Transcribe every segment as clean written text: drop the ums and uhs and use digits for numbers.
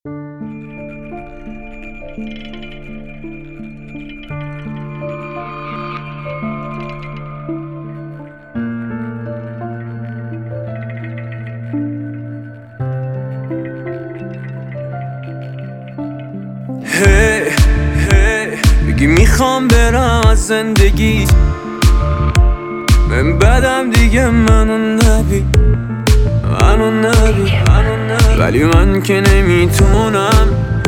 میگی میخوام برم از زندگی، من بدم دیگه منو نبی، ولی من که نمیتونم.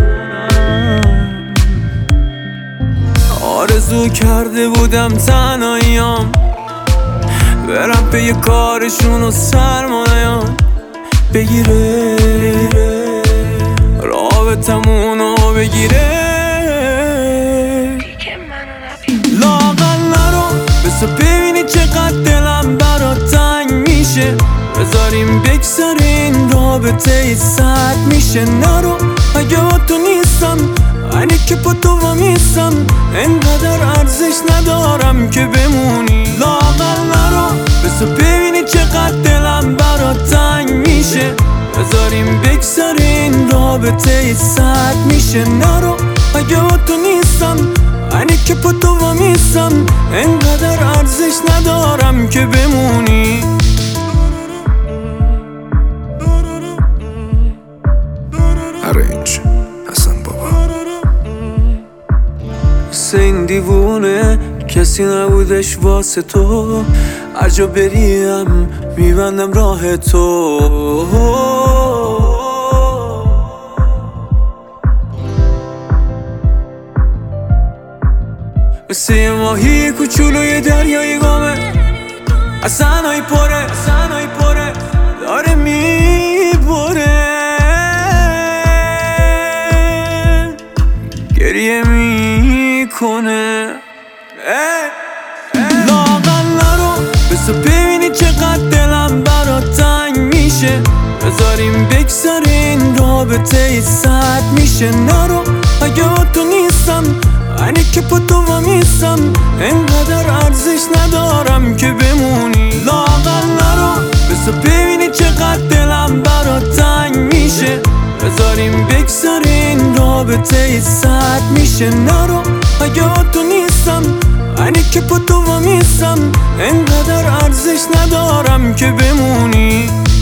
آرزو کرده بودم تنهاییام برم پی کارشون و سرمایه‌ام بگیره، رابطمونو بگیره. لااقل نرو بسا ببینی چقدر دلم برات تنگ میشه، بذاریم بگذره این رابطه سرد میشه. نرو اگه با تو نیستم، اینی که با تو وامیستم، انقدر ارزش ندارم که بمونی. لااقل نرو بسا ببینی چقدر دلم برات تنگ میشه، بذاریم بگذره این رابطه سرد میشه. نرو اگه با تو نیستم، اینی که با تو وامیستم، انقدر ارزش ندارم که بمونی. ارنج حسن بابا. مثل این دیوونه کسی نبودش واسه تو، هر جا بریم میبندم راه تو. مثل یه ماهی کوچولوی دریای گامه، حسنای پره داره میبره، گریه میکنه. لااقل نرو بسا ببینی چقدر دلم برات تنگ میشه، بذاریم بگذره این رابطه سرد میشه. نرو اگه با تو نیستم، اینی که با تو وامیستم، انقدر ارزش ندارم که بمونی. لااقل نرو بسا ببینی چقدر دلم برات تنگ میشه، بذاریم بگذره این رابطه سرد میشه. نرو اگه با تو نیستم، اینی که با تو وامیستم، انقدر ارزش ندارم که بمونی.